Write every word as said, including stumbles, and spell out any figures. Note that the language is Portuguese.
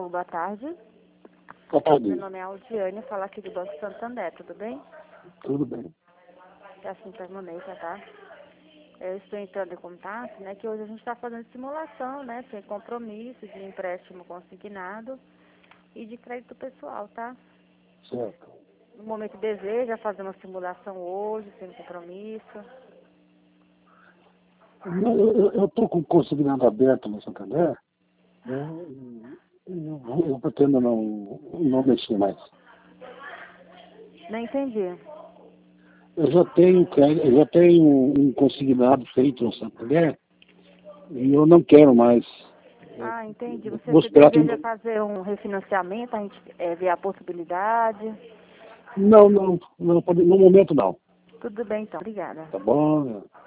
Alô, boa tarde. Boa tarde. Meu nome é Aldiane, falo aqui do Banco Santander, tudo bem? Tudo bem. É assim, Moneta, tá? Eu estou entrando em contato, né, que hoje a gente está fazendo simulação, né, sem compromisso, de empréstimo consignado e de crédito pessoal, tá? Certo. No momento deseja fazer uma simulação hoje, sem compromisso. Não, Eu estou com o consignado aberto no Santander, né, e eu, eu pretendo não, não mexer mais. Não entendi. Eu já tenho, crédito- eu já tenho um consignado feito no Santander e eu não quero mais. Ah, entendi. Você, Vou você esperar deseja que... fazer um refinanciamento, a gente é, ver a possibilidade. Não, não, não, no momento não. Tudo bem, então. Obrigada. Tá bom?